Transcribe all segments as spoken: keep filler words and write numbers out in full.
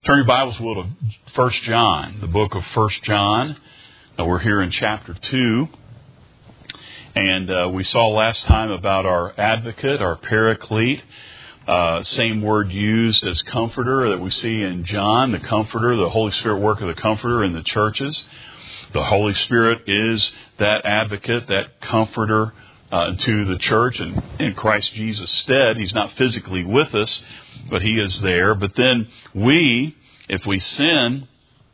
Turn your Bibles, will, to First John, the book of First John. Uh, we're here in chapter two. And uh, we saw last time about our advocate, our paraclete. Uh, same word used as comforter that we see in John, the comforter, the Holy Spirit work of the comforter in the churches. The Holy Spirit is that advocate, that comforter uh, to the church. And in Christ Jesus' stead, He's not physically with us, but He is there. But then we, if we sin,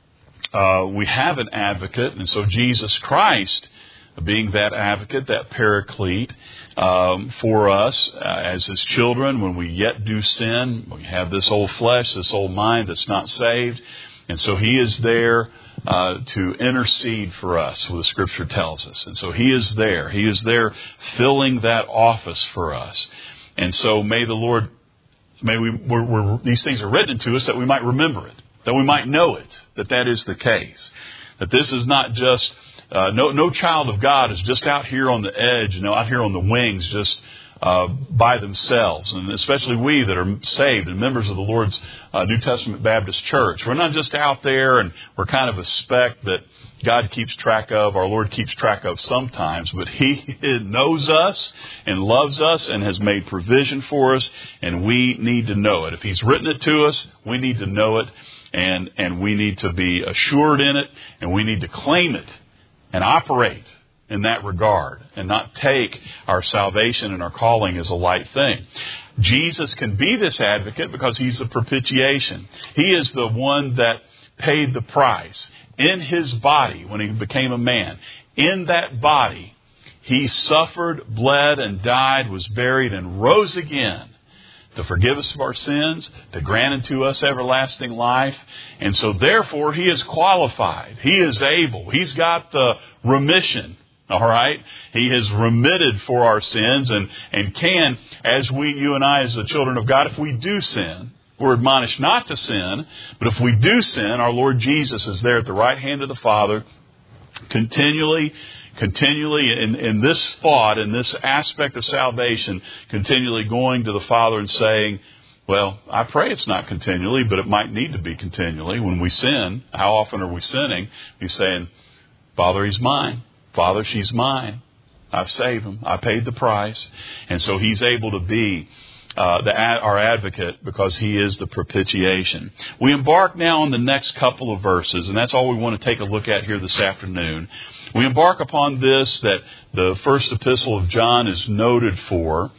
uh, we have an advocate. And so Jesus Christ, being that advocate, that paraclete um, for us uh, as His children, when we yet do sin, we have this old flesh, this old mind that's not saved. And so He is there uh, to intercede for us, what the Scripture tells us. And so He is there. He is there filling that office for us. And so may the Lord... May we, we're, we're, these things are written to us that we might remember it, that we might know it, that that is the case. That this is not just, uh, no, no child of God is just out here on the edge, you know, out here on the wings, just uh, by themselves. And especially we that are saved and members of the Lord's uh, New Testament Baptist Church. We're not just out there and we're kind of a speck that God keeps track of, our Lord keeps track of sometimes, but He knows us and loves us and has made provision for us, and we need to know it. If He's written it to us, we need to know it, and, and we need to be assured in it, and we need to claim it and operate in that regard and not take our salvation and our calling as a light thing. Jesus can be this advocate because He's the propitiation. He is the one that paid the price. In His body, when He became a man, in that body, He suffered, bled, and died, was buried, and rose again to forgive us of our sins, to grant unto us everlasting life. And so therefore, He is qualified. He is able. He's got the remission. All right? He has remitted for our sins and, and can, as we, you and I, as the children of God, if we do sin, we're admonished not to sin, but if we do sin, our Lord Jesus is there at the right hand of the Father, continually, continually in, in this thought, in this aspect of salvation, continually going to the Father and saying, well, I pray it's not continually, but it might need to be continually. When we sin, how often are we sinning? He's saying, Father, He's mine. Father, she's mine. I've saved Him. I paid the price. And so He's able to be Uh, the, our advocate because He is the propitiation. We embark now on the next couple of verses, and that's all we want to take a look at here this afternoon. We embark upon this that the first epistle of John is noted for.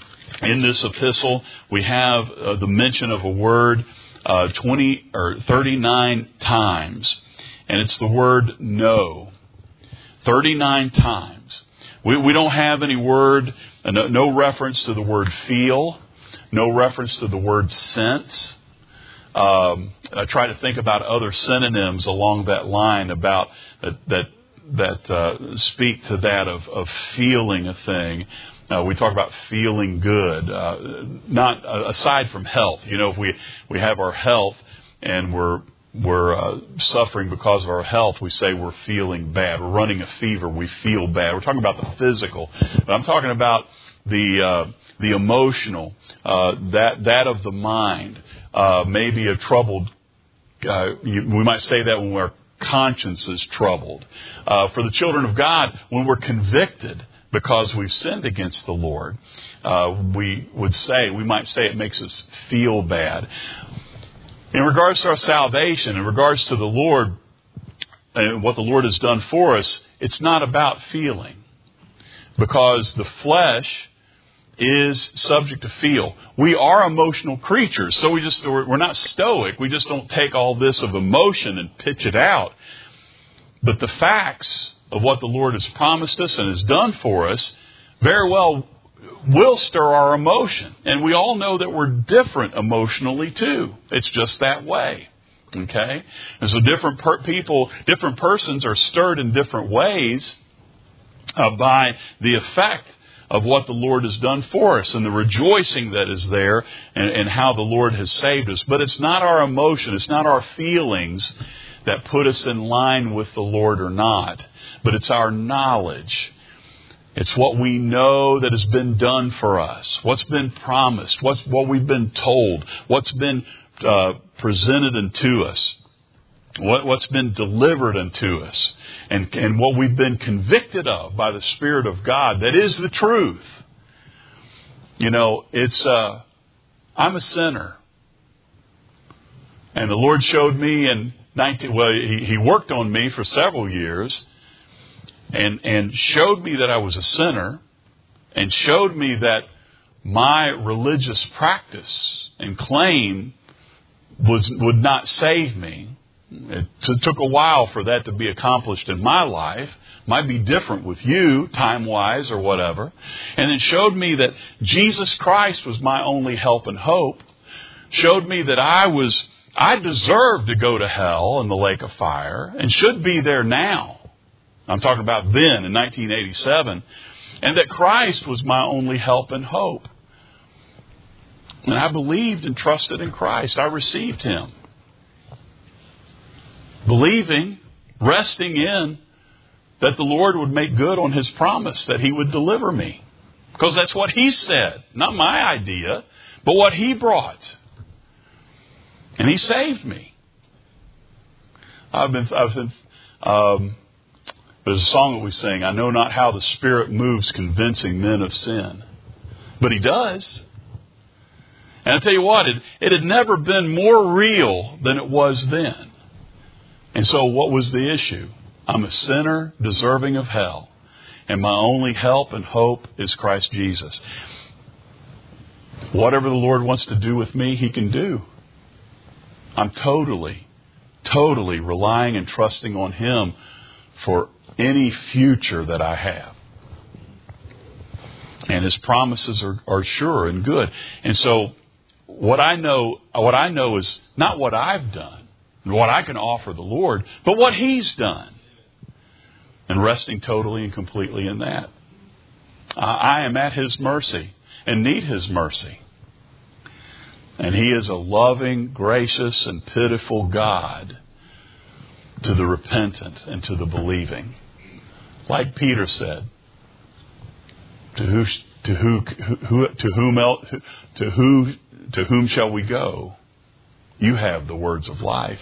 In this epistle, we have uh, the mention of a word uh, twenty or thirty-nine times, and it's the word know. thirty-nine times. We, we don't have any word, uh, no, no reference to the word feel. No reference to the word sense. Um, I try to think about other synonyms along that line about that that, that uh, speak to that of, of feeling a thing. Uh, we talk about feeling good, uh, not uh, aside from health. You know, if we we have our health and we're we're uh, suffering because of our health, we say we're feeling bad. We're running a fever. We feel bad. We're talking about the physical, but I'm talking about the uh, the emotional, uh, that that of the mind, uh, maybe a troubled. Uh, you, we might say that when our conscience is troubled. Uh, for the children of God, when we're convicted because we've sinned against the Lord, uh, we would say we might say it makes us feel bad. In regards to our salvation, in regards to the Lord and what the Lord has done for us, it's not about feeling, because the flesh is subject to feel. We are emotional creatures, so we just we're not stoic. We just don't take all this of emotion and pitch it out. But the facts of what the Lord has promised us and has done for us very well will stir our emotion. And we all know that we're different emotionally too. It's just that way. Okay? And so different per- people, different persons are stirred in different ways uh, by the effect of what the Lord has done for us and the rejoicing that is there and, and how the Lord has saved us. But it's not our emotion, it's not our feelings that put us in line with the Lord or not, but it's our knowledge. It's what we know that has been done for us, what's been promised, what's what we've been told, what's been uh, presented unto us, what, what's been delivered unto us, and, and what we've been convicted of by the Spirit of God, that is the truth. You know, it's, uh, I'm a sinner. And the Lord showed me in nineteen, well, he, he worked on me for several years and, and showed me that I was a sinner and showed me that my religious practice and claim was, would not save me. It t- took a while for that to be accomplished in my life. Might be different with you, time-wise or whatever. And it showed me that Jesus Christ was my only help and hope. Showed me that I was, I deserved to go to hell in the lake of fire and should be there now. I'm talking about then in nineteen eighty-seven. And that Christ was my only help and hope. And I believed and trusted in Christ. I received Him. Believing, resting in that the Lord would make good on His promise that He would deliver me. Because that's what He said. Not my idea, but what He brought. And He saved me. I've been, I've been, um, there's a song that we sing, I know not how the Spirit moves convincing men of sin. But He does. And I tell you what, it, it had never been more real than it was then. And so what was the issue? I'm a sinner deserving of hell. And my only help and hope is Christ Jesus. Whatever the Lord wants to do with me, He can do. I'm totally, totally relying and trusting on Him for any future that I have. And His promises are, are sure and good. And so what I know, what I know is not what I've done, what I can offer the Lord, but what He's done. And resting totally and completely in that. I am at His mercy and need His mercy. And He is a loving, gracious, and pitiful God to the repentant and to the believing. Like Peter said, to who, to who, who to whom else, to who, to whom shall we go? You have the words of life.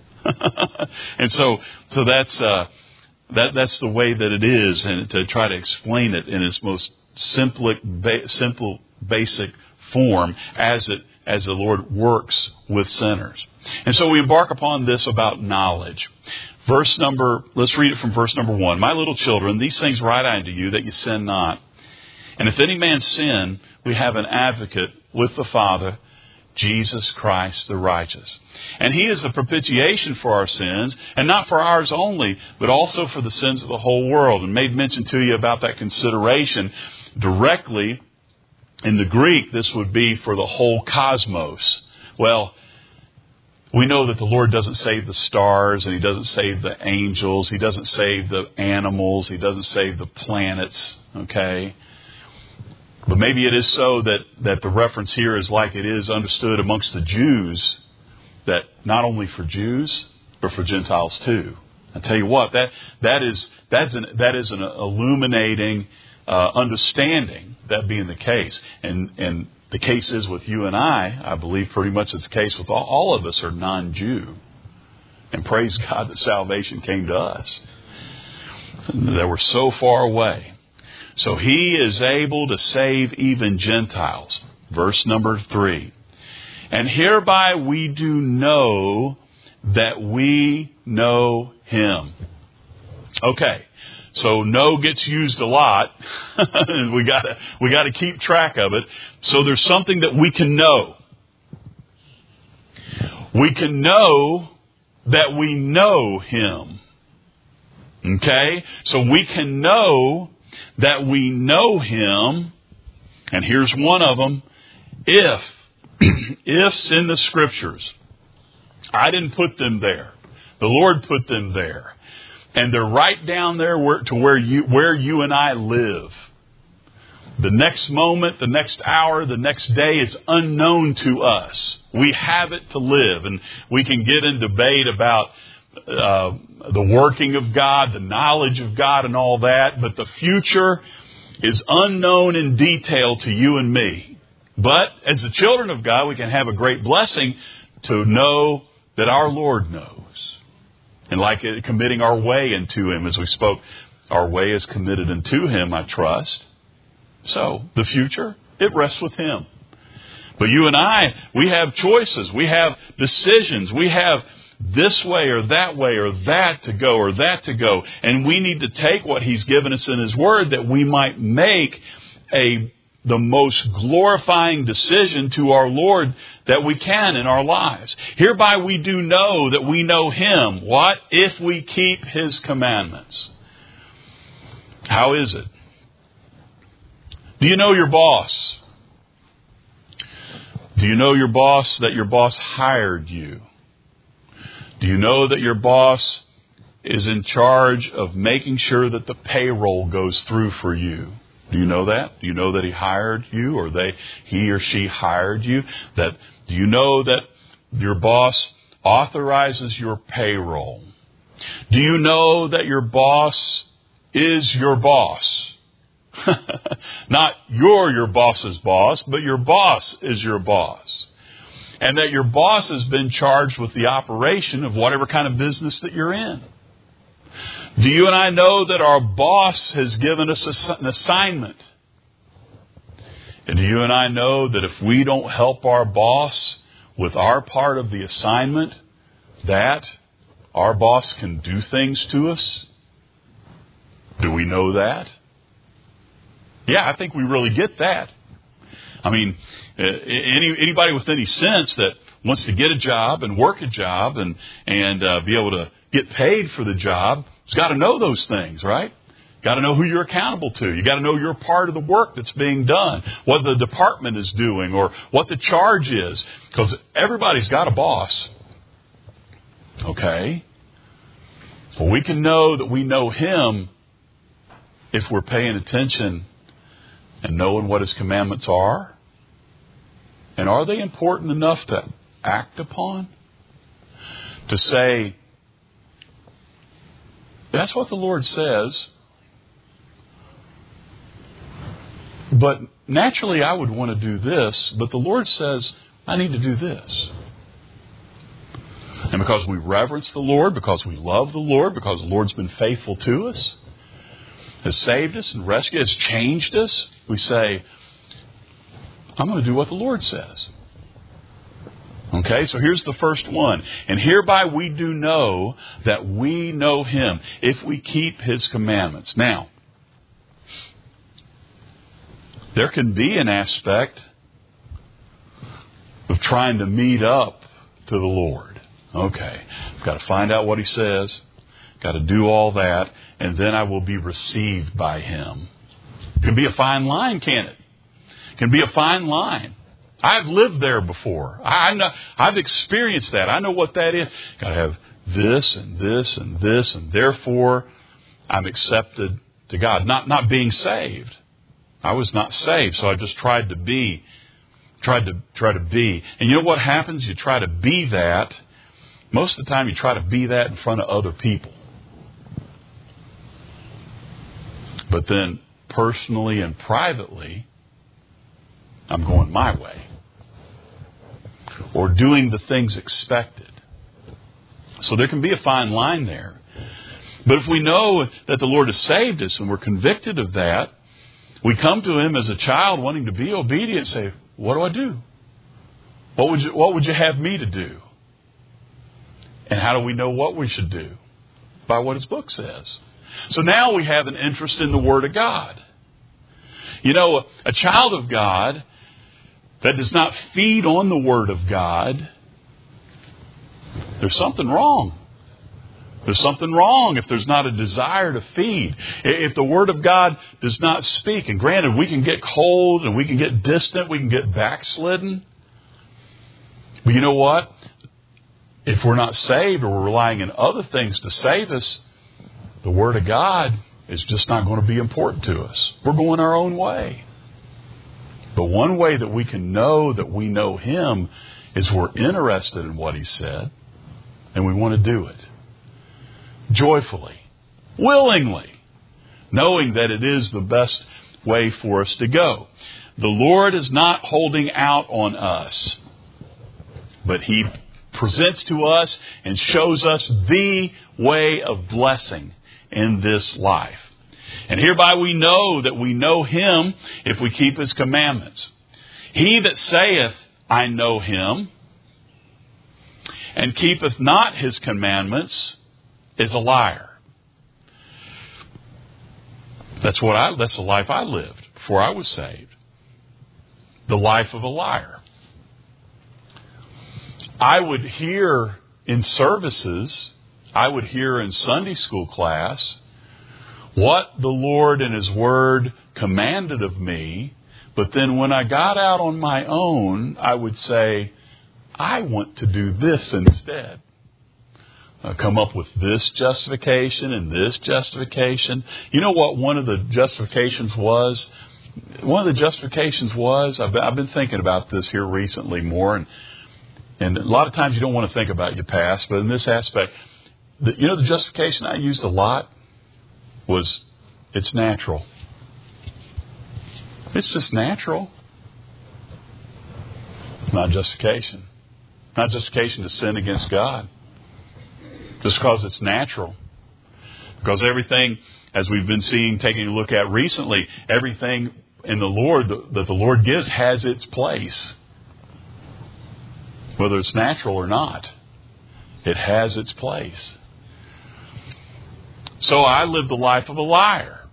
And so, so that's, uh, that, that's the way that it is. And to try to explain it in its most simple, ba- simple, basic form as it, as the Lord works with sinners. And so we embark upon this about knowledge. Verse number, let's read it from verse number one. My little children, these things write I unto you that you sin not. And if any man sin, we have an advocate with the Father, Jesus Christ the righteous. And He is the propitiation for our sins, and not for ours only, but also for the sins of the whole world. And made mention to you about that consideration directly. In the Greek, this would be for the whole cosmos. Well, we know that the Lord doesn't save the stars, and He doesn't save the angels, He doesn't save the animals, He doesn't save the planets, okay? But maybe it is so that, that the reference here is like it is understood amongst the Jews, that not only for Jews, but for Gentiles too. I tell you what, that that is that's an that is an illuminating uh, understanding, that being the case. And and the case is with you and I, I believe pretty much it's the case with all, all of us are non-Jew. And praise God that salvation came to us. That we're so far away. So He is able to save even Gentiles. Verse number three. And hereby we do know that we know Him. Okay. So know gets used a lot. we gotta, we gotta keep track of it. So there's something that we can know. We can know that we know Him. Okay? So we can know that we know Him, and here's one of them, if, ifs in the Scriptures. I didn't put them there. The Lord put them there. And they're right down there where, to where you, where you and I live. The next moment, the next hour, the next day is unknown to us. We have it to live, and we can get in debate about Uh, the working of God, the knowledge of God and all that. But the future is unknown in detail to you and me. But as the children of God, we can have a great blessing to know that our Lord knows. And like committing our way into Him, as we spoke, our way is committed unto Him, I trust. So, the future, it rests with Him. But you and I, we have choices. We have decisions. We have this way or that way or that to go or that to go. And we need to take what He's given us in His Word that we might make a the most glorifying decision to our Lord that we can in our lives. Hereby we do know that we know Him. What? If we keep His commandments. How is it? Do you know your boss? Do you know your boss, that your boss hired you? Do you know that your boss is in charge of making sure that the payroll goes through for you? Do you know that? Do you know that he hired you, or they, he or she hired you? That, do you know that your boss authorizes your payroll? Do you know that your boss is your boss? Not you're your boss's boss, but your boss is your boss. And that your boss has been charged with the operation of whatever kind of business that you're in. Do you and I know that our boss has given us an assignment? And do you and I know that if we don't help our boss with our part of the assignment, that our boss can do things to us? Do we know that? Yeah, I think we really get that. I mean, any, anybody with any sense that wants to get a job and work a job and, and uh, be able to get paid for the job has got to know those things, right? Got to know who you're accountable to. You got to know your part of the work that's being done, what the department is doing, or what the charge is, because everybody's got a boss. Okay? Well, we can know that we know Him if we're paying attention and knowing what His commandments are. And are they important enough to act upon? To say, that's what the Lord says. But naturally I would want to do this, but the Lord says, I need to do this. And because we reverence the Lord, because we love the Lord, because the Lord's been faithful to us, has saved us and rescued us, changed us, we say, I'm going to do what the Lord says. Okay, so here's the first one. And hereby we do know that we know Him if we keep His commandments. Now, there can be an aspect of trying to meet up to the Lord. Okay, I've got to find out what He says, got to do all that, and then I will be received by Him. It can be a fine line, can't it? It can be a fine line. I've lived there before. I know, I've experienced that. I know what that is. Got to have this and this and this, and therefore I'm accepted to God. Not not being saved. I was not saved, so I just tried to be, tried to try to be. And you know what happens? You try to be that. Most of the time, you try to be that in front of other people. But then, personally and privately, I'm going my way. Or doing the things expected. So there can be a fine line there. But if we know that the Lord has saved us and we're convicted of that, we come to Him as a child wanting to be obedient and say, what do I do? What would you, what would you have me to do? And how do we know what we should do? By what His book says. So now we have an interest in the Word of God. You know, a, a child of God that does not feed on the Word of God, there's something wrong. There's something wrong if there's not a desire to feed. If the Word of God does not speak, and granted, we can get cold and we can get distant, we can get backslidden. But you know what? If we're not saved or we're relying on other things to save us, the Word of God is just not going to be important to us. We're going our own way. But one way that we can know that we know Him is we're interested in what He said, and we want to do it. Joyfully, willingly, knowing that it is the best way for us to go. The Lord is not holding out on us, but He presents to us and shows us the way of blessing in this life. And hereby we know that we know Him if we keep His commandments. He that saith, I know Him, and keepeth not His commandments, is a liar. That's what I, that's the life I lived before I was saved. The life of a liar. I would hear in services, I would hear in Sunday school class, what the Lord and His Word commanded of me, but then when I got out on my own, I would say, I want to do this instead. I come up with this justification and this justification. You know what one of the justifications was? One of the justifications was, I've been, I've been thinking about this here recently more, and, and a lot of times you don't want to think about your past, but in this aspect, the, you know the justification I used a lot was, it's natural. It's just natural. Not justification. Not justification to sin against God. Just because it's natural. Because everything, as we've been seeing, taking a look at recently, everything in the Lord that the Lord gives has its place. Whether it's natural or not, it has its place. So I lived the life of a liar.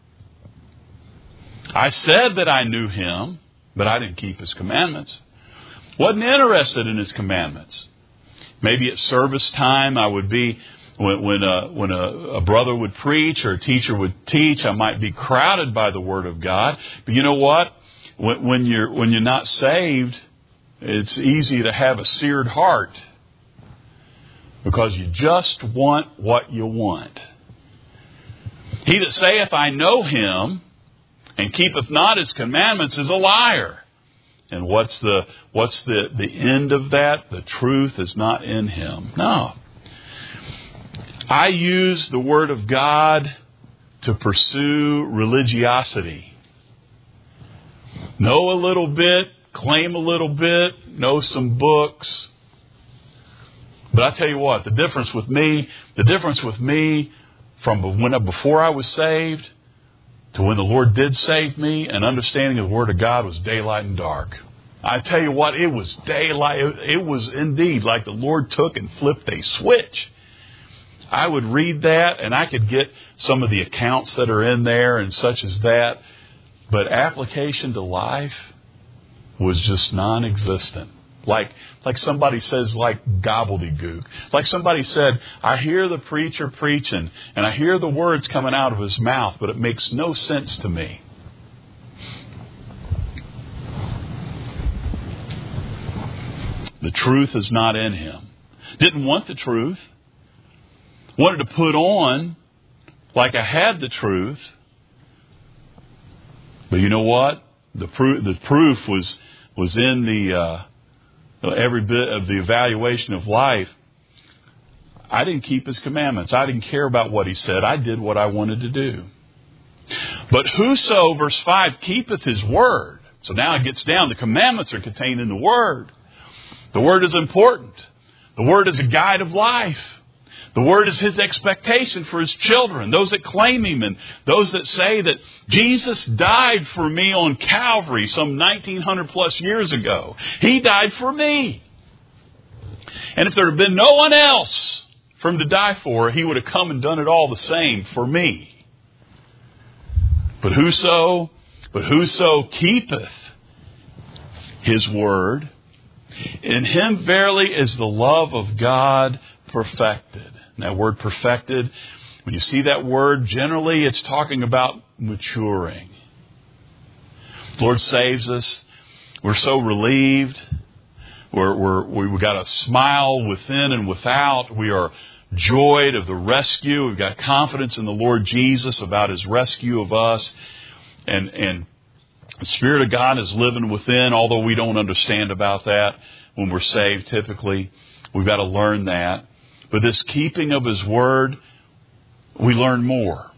I said that I knew Him, but I didn't keep His commandments. Wasn't interested in His commandments. Maybe at service time I would be, when, when, a, when a, a brother would preach or a teacher would teach, I might be crowded by the Word of God. But you know what? When, when you're, when you're not saved, it's easy to have a seared heart because you just want what you want. He that saith, I know Him, and keepeth not His commandments is a liar. And what's the what's the, the end of that? The truth is not in Him. No. I use the Word of God to pursue religiosity. Know a little bit, claim a little bit, know some books. But I tell you what, the difference with me, the difference with me from when before I was saved to when the Lord did save me, and understanding of the Word of God was daylight and dark. I tell you what, it was daylight. It was indeed like the Lord took and flipped a switch. I would read that and I could get some of the accounts that are in there and such as that. But application to life was just non-existent. Like, like somebody says, like gobbledygook. Like somebody said, I hear the preacher preaching and I hear the words coming out of his mouth, but it makes no sense to me. The truth is not in him. Didn't want the truth. Wanted to put on like I had the truth. But you know what? The proof, the proof was, was in the, uh, every bit of the evaluation of life. I didn't keep His commandments. I didn't care about what He said. I did what I wanted to do. But whoso, verse five, keepeth His word. So now it gets down. The commandments are contained in the Word. The Word is important. The Word is a guide of life. The Word is His expectation for His children, those that claim Him, and those that say that Jesus died for me on Calvary some nineteen hundred plus years ago. He died for me. And if there had been no one else for Him to die for, He would have come and done it all the same for me. But whoso, but whoso keepeth His word, in him verily is the love of God perfected. And that word perfected, when you see that word, generally it's talking about maturing. The Lord saves us. We're so relieved. We're, we're, we've got a smile within and without. We are joyed of the rescue. We've got confidence in the Lord Jesus about His rescue of us. And, and the Spirit of God is living within, although we don't understand about that when we're saved typically. We've got to learn that. But this keeping of His Word, we learn more.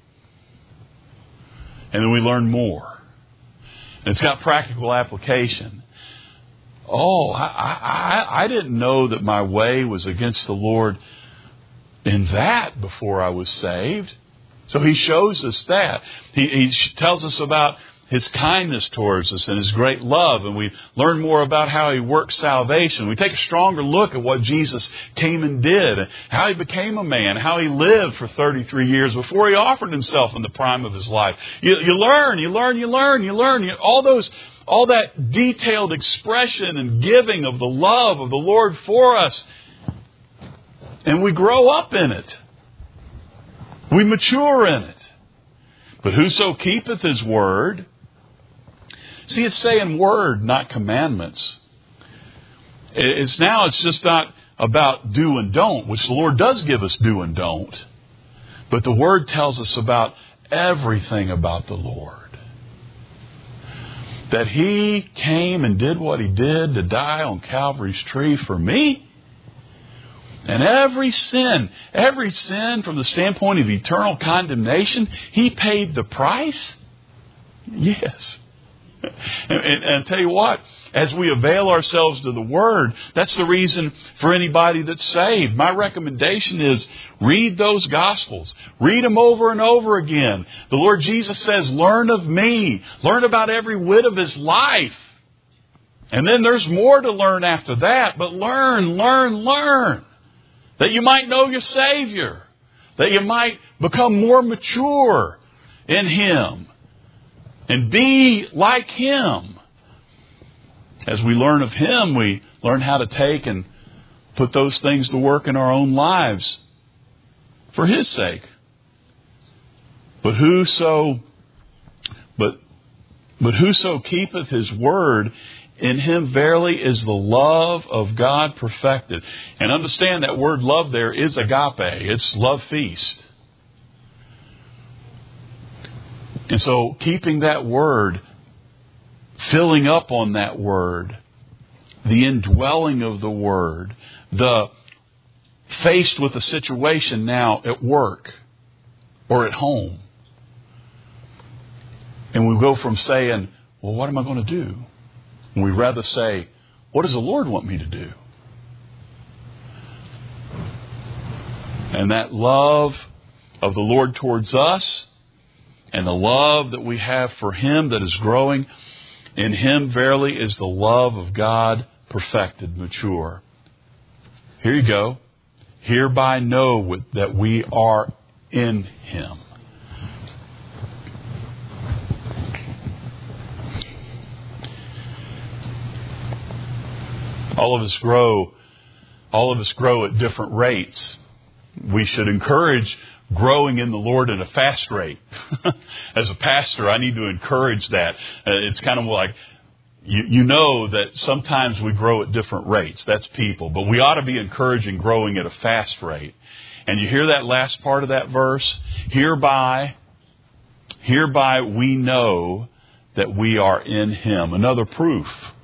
And then we learn more. And it's got practical application. oh, I, I, I didn't know that my way was against the Lord in that before I was saved. So He shows us that. He, he tells us about His kindness towards us and His great love. And we learn more about how He works salvation. We take a stronger look at what Jesus came and did, and how He became a man, how He lived for thirty-three years before He offered Himself in the prime of His life. You, you learn, you learn, you learn, you learn. You, all those, all that detailed expression and giving of the love of the Lord for us. And we grow up in it. We mature in it. But whoso keepeth His word... See, it's saying word, not commandments. It's now, it's just not about do and don't, which the Lord does give us do and don't. But the word tells us about everything about the Lord. That He came and did what He did to die on Calvary's tree for me. And every sin, every sin from the standpoint of eternal condemnation, He paid the price. Yes. And, and, and tell you what, as we avail ourselves to the Word, that's the reason for anybody that's saved. My recommendation is read those Gospels. Read them over and over again. The Lord Jesus says, learn of me. Learn about every whit of His life. And then there's more to learn after that. But learn, learn, learn. That you might know your Savior. That you might become more mature in Him. And be like Him. As we learn of Him, we learn how to take and put those things to work in our own lives for His sake. But whoso, but, but whoso keepeth His word, in him verily is the love of God perfected. And understand that word love there is agape. It's love feast. And so keeping that word, filling up on that word, the indwelling of the word, the faced with a situation now at work or at home. And we go from saying, well, what am I going to do? And we rather say, what does the Lord want me to do? And that love of the Lord towards us and the love that we have for Him that is growing, in Him verily is the love of God perfected, mature. Here you go. Hereby know that we are in Him. All of us grow, all of us grow at different rates. We should encourage growing in the Lord at a fast rate. As a pastor, I need to encourage that. Uh, it's kind of like, you, you know that sometimes we grow at different rates. That's people. But we ought to be encouraging growing at a fast rate. And you hear that last part of that verse? Hereby, hereby we know that we are in Him. Another proof.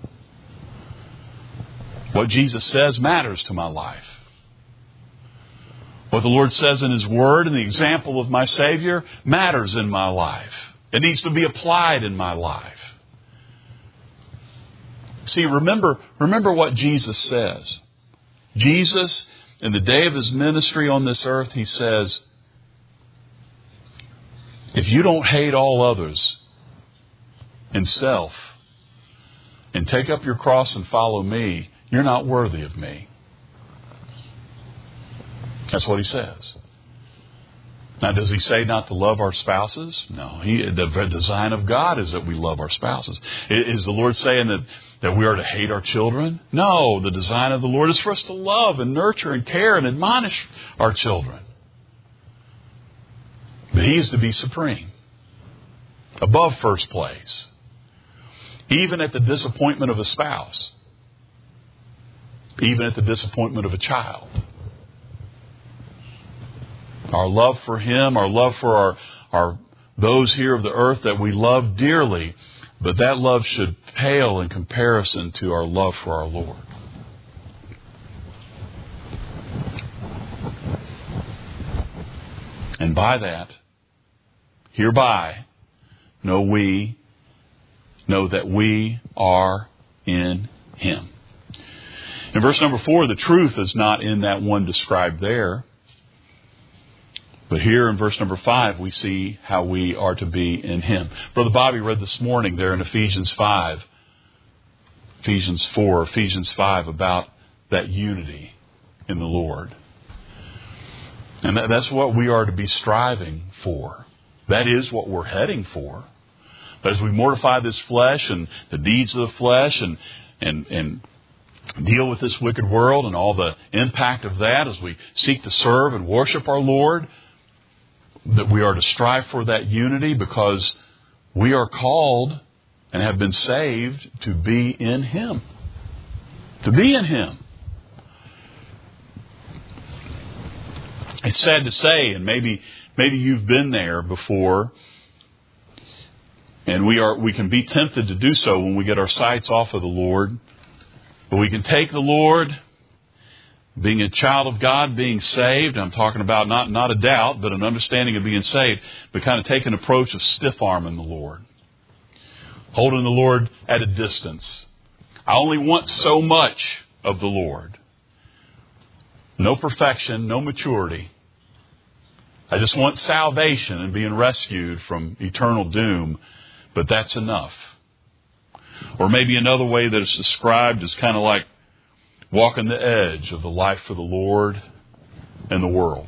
What Jesus says matters to my life. What the Lord says in His Word and the example of my Savior matters in my life. It needs to be applied in my life. See, remember, remember what Jesus says. Jesus, in the day of His ministry on this earth, He says, if you don't hate all others and self and take up your cross and follow me, you're not worthy of me. That's what He says. Now, does He say not to love our spouses? No. He, the design of God is that we love our spouses. Is the Lord saying that, that we are to hate our children? No. The design of the Lord is for us to love and nurture and care and admonish our children. But He is to be supreme. Above first place. Even at the disappointment of a spouse. Even at the disappointment of a child. Our love for Him, our love for our, our those here of the earth that we love dearly, but that love should pale in comparison to our love for our Lord. And by that, hereby, know we, know that we are in Him. In verse number four, the truth is not in that one described there. But here in verse number five, we see how we are to be in Him. Brother Bobby read this morning there in Ephesians five, Ephesians four, Ephesians five, about that unity in the Lord. And that, that's what we are to be striving for. That is what we're heading for. But as we mortify this flesh and the deeds of the flesh and and and deal with this wicked world and all the impact of that, as we seek to serve and worship our Lord, that we are to strive for that unity, because we are called and have been saved to be in Him. To be in Him. It's sad to say, and maybe maybe you've been there before, and we are we can be tempted to do so when we get our sights off of the Lord. But we can take the Lord, being a child of God, being saved. I'm talking about not, not a doubt, but an understanding of being saved, but kind of take an approach of stiff-arming the Lord. Holding the Lord at a distance. I only want so much of the Lord. No perfection, no maturity. I just want salvation and being rescued from eternal doom, but that's enough. Or maybe another way that it's described is kind of like walking the edge of the life for the Lord and the world.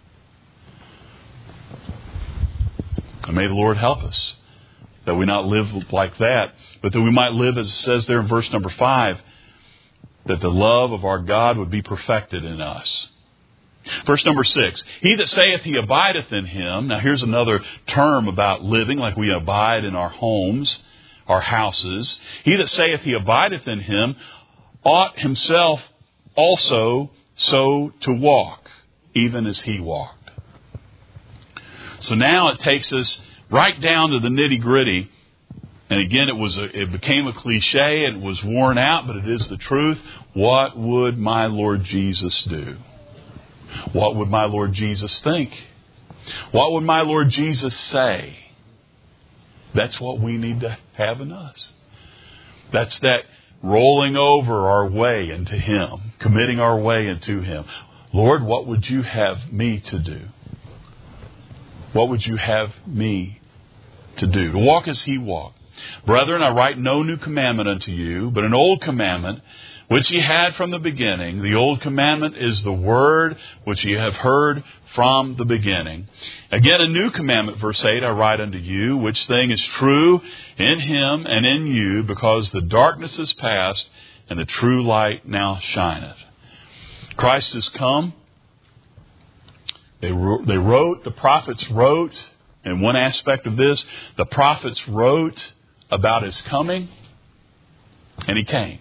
And may the Lord help us that we not live like that, but that we might live, as it says there in verse number five, that the love of our God would be perfected in us. Verse number six, he that saith he abideth in Him. Now here's another term about living, like we abide in our homes, our houses. He that saith he abideth in Him ought himself also so to walk, even as He walked. So now it takes us right down to the nitty gritty. And again, it was a, it became a cliche and it was worn out, but it is the truth. What would my Lord Jesus do? What would my Lord Jesus think? What would my Lord Jesus say? That's what we need to have in us. That's that rolling over our way into Him, committing our way into Him. Lord, what would you have me to do? What would you have me to do? To walk as He walked. Brethren, I write no new commandment unto you, but an old commandment which ye had from the beginning. The old commandment is the word which ye have heard from the beginning. Again, a new commandment, verse eight, I write unto you, which thing is true in Him and in you, because the darkness is past and the true light now shineth. Christ has come. They wrote, they wrote, the prophets wrote, in one aspect of this, the prophets wrote about His coming, and He came.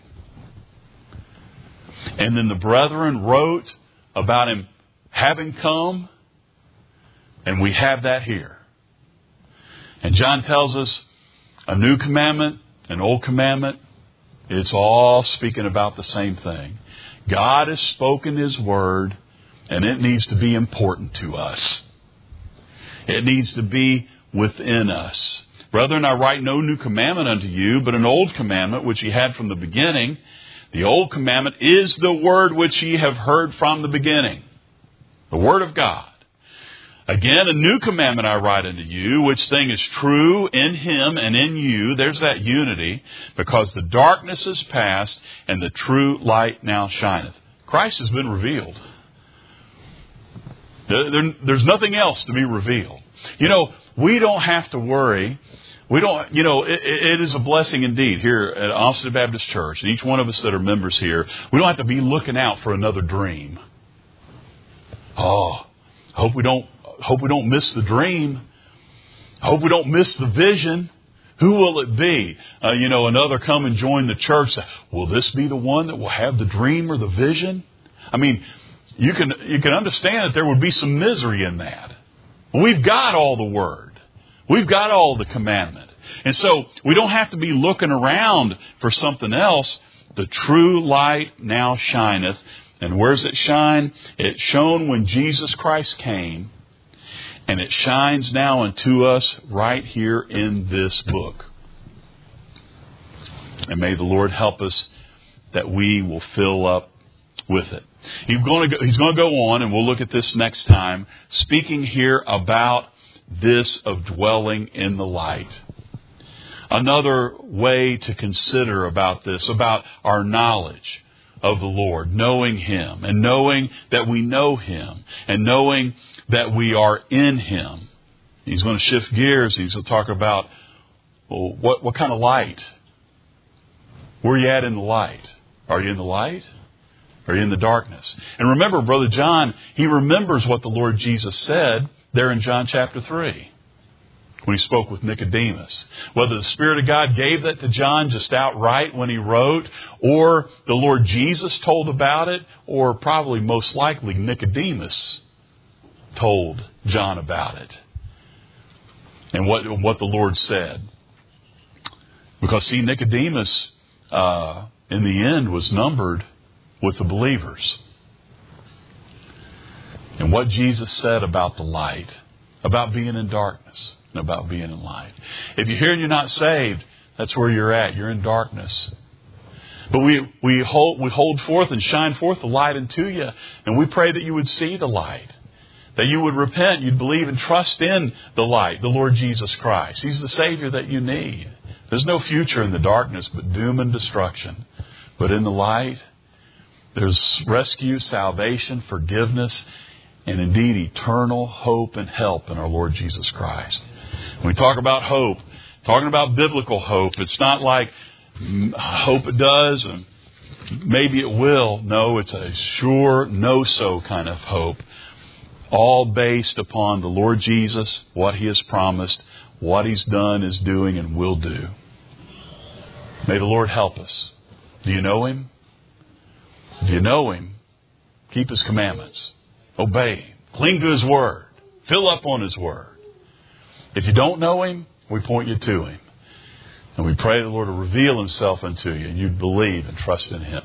And then the brethren wrote about Him having come, and we have that here. And John tells us a new commandment, an old commandment, it's all speaking about the same thing. God has spoken His word, and it needs to be important to us. It needs to be within us. Brethren, I write no new commandment unto you, but an old commandment which ye had from the beginning. The old commandment is the word which ye have heard from the beginning. The word of God. Again, a new commandment I write unto you, which thing is true in Him and in you. There's that unity, because the darkness is past and the true light now shineth. Christ has been revealed. There, there, there's nothing else to be revealed. You know, we don't have to worry. We don't, you know, it, it is a blessing indeed here at Austin Baptist Church, and each one of us that are members here, we don't have to be looking out for another dream. Oh, hope we don't, hope we don't miss the dream. Hope we don't miss the vision. Who will it be? Uh, you know, another come and join the church. Will this be the one that will have the dream or the vision? I mean, you can you can understand that there would be some misery in that. We've got all the word. We've got all the commandment. And so we don't have to be looking around for something else. The true light now shineth. And where's it shine? It shone when Jesus Christ came. And it shines now unto us right here in this book. And may the Lord help us that we will fill up with it. He's going to go, he's going to go on, and we'll look at this next time, speaking here about this of dwelling in the light. Another way to consider about this, about our knowledge of the Lord, knowing Him, and knowing that we know Him, and knowing that we are in Him. He's going to shift gears. He's going to talk about, well, what, what kind of light? Where are you at in the light? Are you in the light? Are you in the darkness? And remember, Brother John, he remembers what the Lord Jesus said there in John chapter three when he spoke with Nicodemus. Whether the Spirit of God gave that to John just outright when he wrote, or the Lord Jesus told about it, or probably most likely Nicodemus told John about it. And what, what the Lord said. Because, see, Nicodemus, uh, in the end, was numbered with the believers. And what Jesus said about the light, about being in darkness, and about being in light. If you're here and you're not saved, that's where you're at. You're in darkness. But we, we, hold, we hold forth and shine forth the light into you. And we pray that you would see the light. That you would repent, you'd believe and trust in the light, the Lord Jesus Christ. He's the Savior that you need. There's no future in the darkness but doom and destruction. But in the light, there's rescue, salvation, forgiveness, and indeed eternal hope and help in our Lord Jesus Christ. When we talk about hope, talking about biblical hope, it's not like I hope it does and maybe it will. No, it's a sure, no-so kind of hope. All based upon the Lord Jesus, what He has promised, what He's done, is doing, and will do. May the Lord help us. Do you know Him? If you know Him, keep His commandments. Obey Him. Cling to His Word. Fill up on His Word. If you don't know Him, we point you to Him. And we pray the Lord will reveal Himself unto you, and you'd believe and trust in Him.